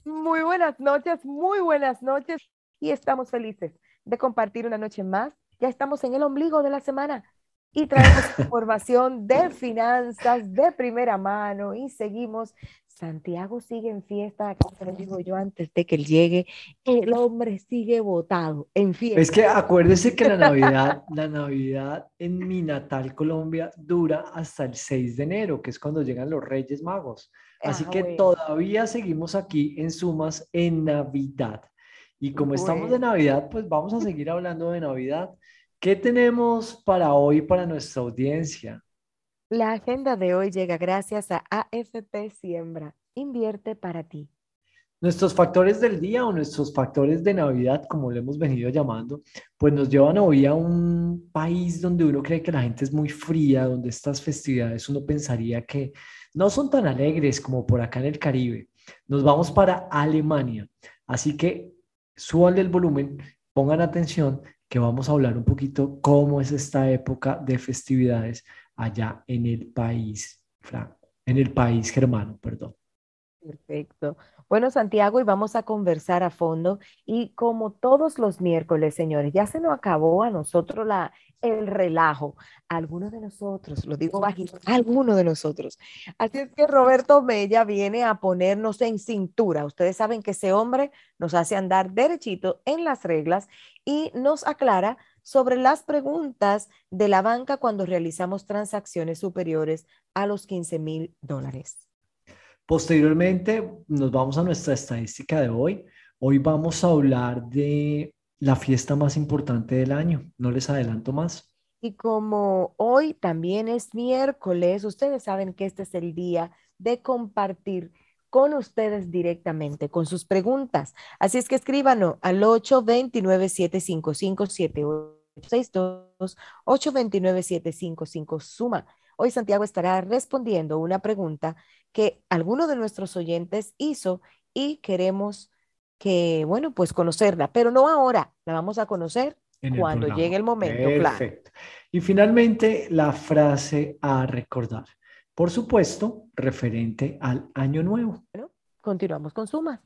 Muy buenas noches y estamos felices de compartir una noche más. Ya estamos en el ombligo de la semana y traemos información de finanzas de primera mano y seguimos. Santiago sigue en fiesta, acá te lo digo yo antes de que él llegue, el hombre sigue botado en Es que fiesta. acuérdese que la Navidad en mi natal Colombia dura hasta el 6 de enero, que es cuando llegan los Reyes Magos. Así Ah, que bueno, todavía seguimos aquí en Sumas en Navidad. Y como estamos de bueno. Navidad, pues vamos a seguir hablando de Navidad. ¿Qué tenemos para hoy para nuestra audiencia? La agenda de hoy llega gracias a AFP Siembra. Invierte para ti. Nuestros factores del día o nuestros factores de Navidad, como lo hemos venido llamando, pues nos llevan hoy a un país donde uno cree que la gente es muy fría, donde estas festividades uno pensaría que no son tan alegres como por acá en el Caribe. Nos vamos para Alemania. Así que súbanle el volumen, pongan atención, que vamos a hablar un poquito cómo es esta época de festividades allá en el país, Franco, en el país germano, perdón. Perfecto. Bueno, Santiago, y vamos a conversar a fondo. Y como todos los miércoles, señores, ya se nos acabó a nosotros el relajo. Algunos de nosotros, lo digo bajito, algunos de nosotros. Así es que Roberto Mella viene a ponernos en cintura. Ustedes saben que ese hombre nos hace andar derechito en las reglas y nos aclara sobre las preguntas de la banca cuando realizamos transacciones superiores a los $15,000. Posteriormente, nos vamos a nuestra estadística de hoy. Hoy vamos a hablar de la fiesta más importante del año. No les adelanto más. Y como hoy también es miércoles, ustedes saben que este es el día de compartir con ustedes directamente, con sus preguntas. Así es que escríbanos al 829-755-7862, 829-755 suma. Hoy Santiago estará respondiendo una pregunta que alguno de nuestros oyentes hizo y queremos que, bueno, pues conocerla, pero no ahora, la vamos a conocer En el cuando llegue programa. el momento, claro. Perfecto. Y finalmente, la frase a recordar. Por supuesto, referente al año nuevo. Bueno, continuamos con Suma.